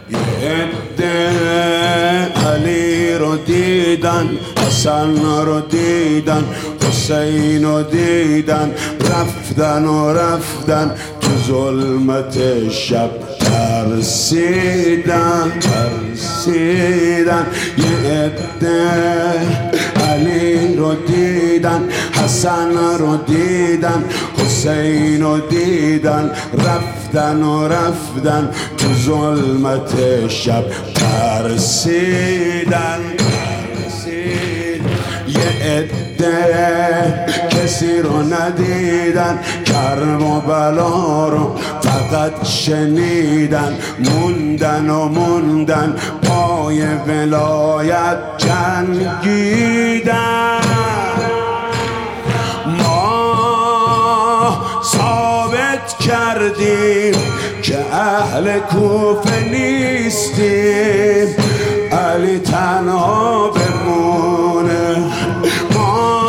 یه عده علی رو دیدن، حسن رو دیدن، حسین رو دیدن، رفتن و رفتن تو ظلمت شب ترسیدن. یه عده علی رو دیدن، حسن رو دیدن، حسین رو دیدن، رفتن و رفتن تو ظلمت شب ترسیدن. یه عده کسی رو ندیدن، کرب و بلا رو فقط شنیدن، موندن و موندن پای ولایت جنگیدن. ما ثابت کردیم که اهل کوفه نیستیم، علی تنها بمونه. ما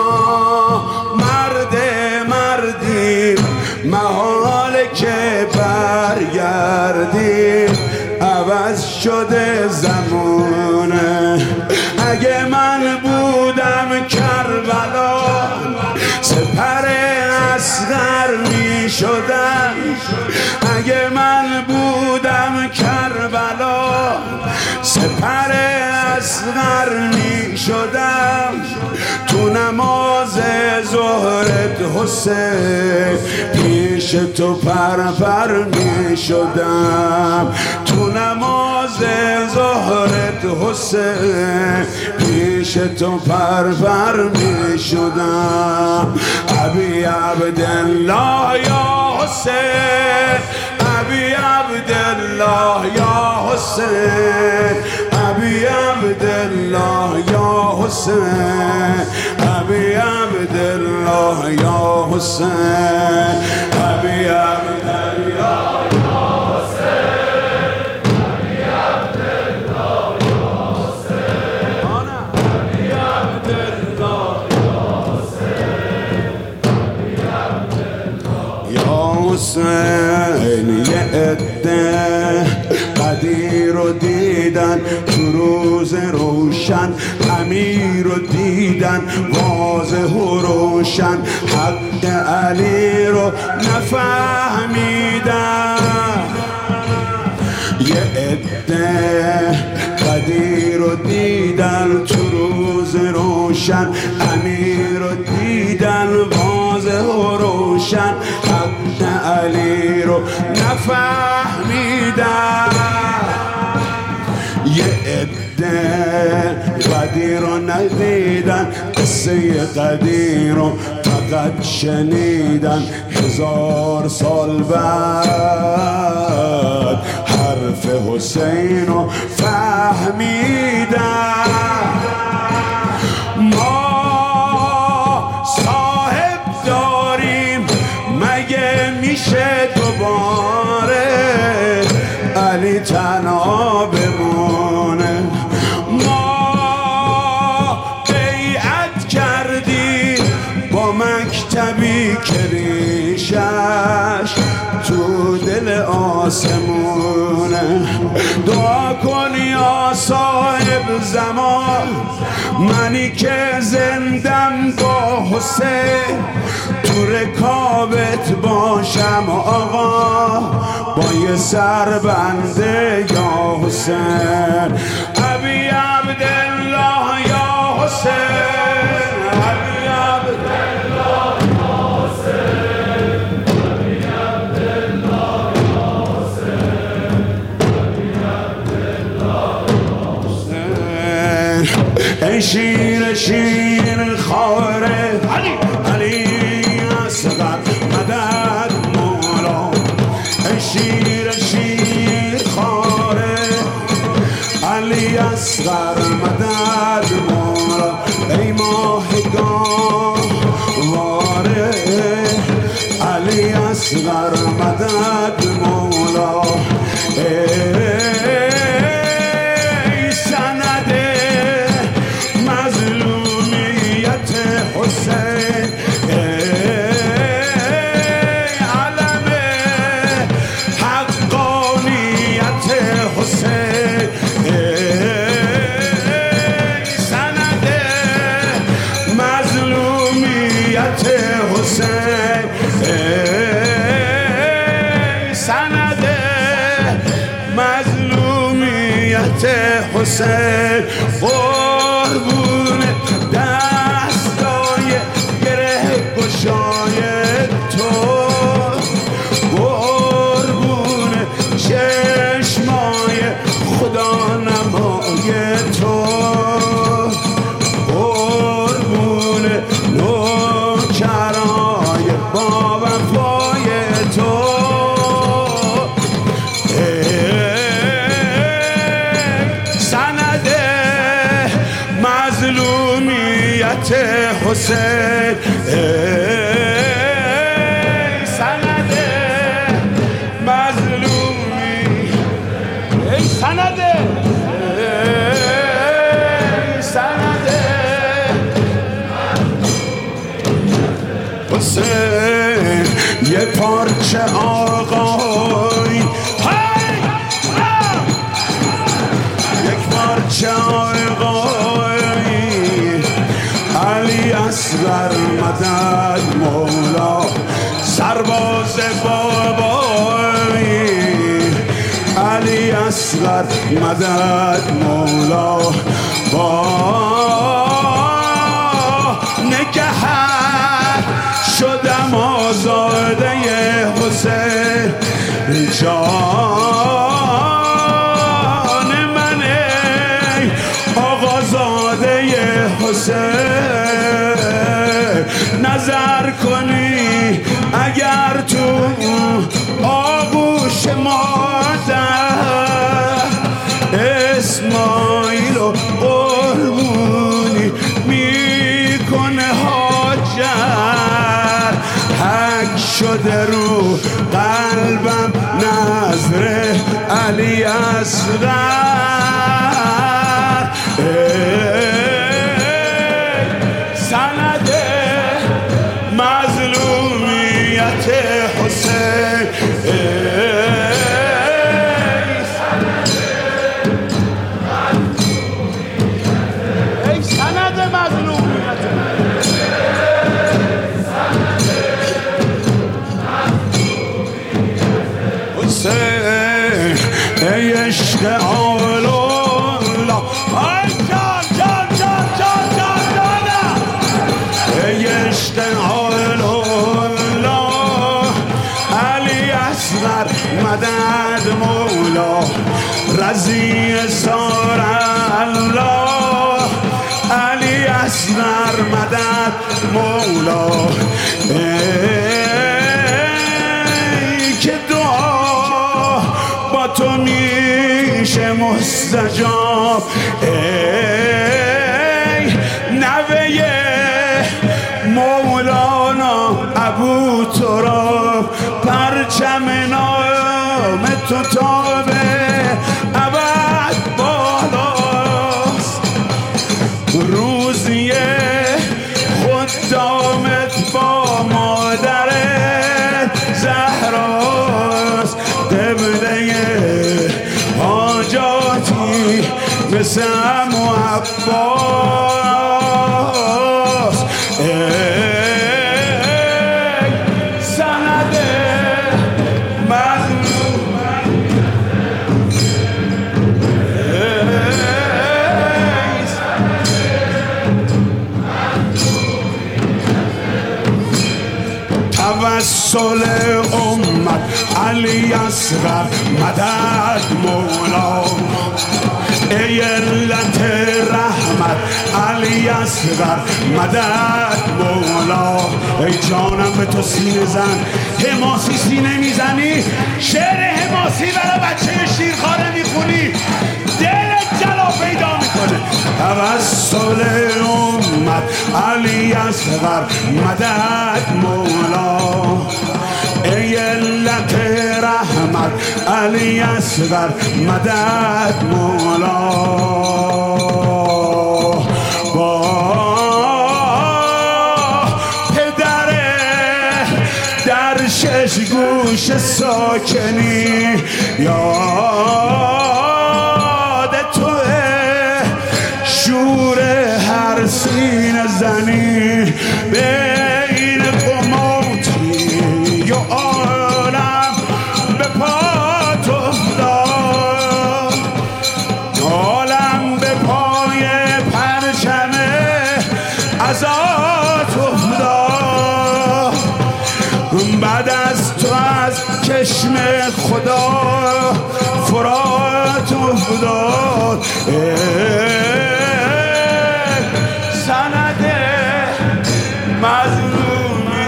مردیم، محاله که برگردیم، عوض شده زمونه. اگه من بودم کربلا، سپر اصغر می شدم. اگه من بودم کربلا، سپر اصغر می شدم. تو نماز ظهرت حسین، پیش تو پر می شدم. تو نماز ظهرت حسین، پیش تو پر می شدم. ابی عبدالله یا حسین، ابی عبدالله یا حسین، ابی عبدالله یا حسین، ابی عبدالله یا حسین، ابی عبدالله یا حسین. یه عده قدیر رو دیدن تو روز روشن، امیر رو دیدن واضح و روشن، حق علی رو نفهمیدن. یه عده قدیر رو دیدن تو روز روشن، امیر رو دیدن واضح و روشن، حق علی رو نفهمیدن. یه عده قدیر رو ندیدن، قصه قدیر رو فقط شنیدن. 1000 سال بعد حرف حسین رو فهمیدن. ما صاحب داریم، مگه میشه دوباره علی تنها بمونه؟ ما بیعت کردیم با مکتبی که ریشش تو دل آسمونه. دعا کن یا صاحب زمان، منی که زندم با حسین، تو رکابت باشم آقا با یه سربنده یا حسین. ابی عبدالله یا حسین، ابی عبدالله یا حسین، ابی عبدالله یا حسین، ابی عبدالله یا حسین. ای شیر خواره علی، علی اصغر مدد مولا. ای شیر خواره علی اصغر مدد مولا. ای ماهگان واره علی اصغر مدد مولا. ای سند مظلومیت حسین، علم حقانیت حسین. حسین قربون دستای گره گشای تو قربون چشمای خدا نمای تو قربون نوکرای با وفای تو سند مظلومیت حسین سند مظلومی سند سند حسین یه پارچه آقای یک پارچه آقای علی اصغر مدد مولا سرباز بابای علی اصغر مدد مولا با نگهت شدم آزاده حسین جان من ای آقازاده حسین نظر کنی اگر تو آغوش مادر اسماعیل و قربونی میکنه هاجر حک شده رو قلبم نظر علی اصغر سند مظلومیت حسین ای سند مظلومیت حسین ای عشق آلولا ای جان جان جان جان جان جانم ای عشق آلولا علی اصغر مدد مولا رضی سار الله علی اصغر مدد مولا ای که دعا با تو میشه مستجاب ای نوه مولانا ابو تراب پرچم نام تو تابه ابد بالاست روزی خدامت با مادر زهراست قبله حاجاتی مثل عمو عباس سند مظلوم توسل امت علی اصغر مدد مولا ای علت رحمت علی اصغر مدد مولا ای جانم به تو سینه زن حماسی سینه میزنی شعر حماسی برای بچه شیرخواره میخونی دلت جلا پیدا میکنه توسل امت علی اصغر مدد مولا ای علت رحمت علی اصغر مدد مولا با پدر در شش گوش ساکنی یاد توه شور هر سینه زنی بین قماتی یا عالم به پات افتاد خدا فرات افتاد سند مظلومی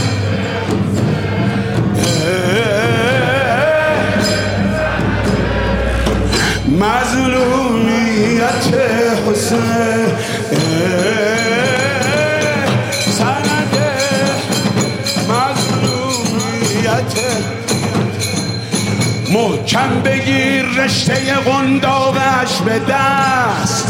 مظلومیت حسین سند مظلومیت محکم بگیر رشته قنداقش به دست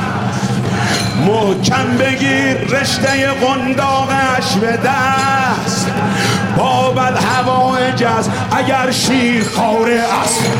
محکم بگیر رشته قنداقش به دست باب الهوایج است اگر شیر خواره است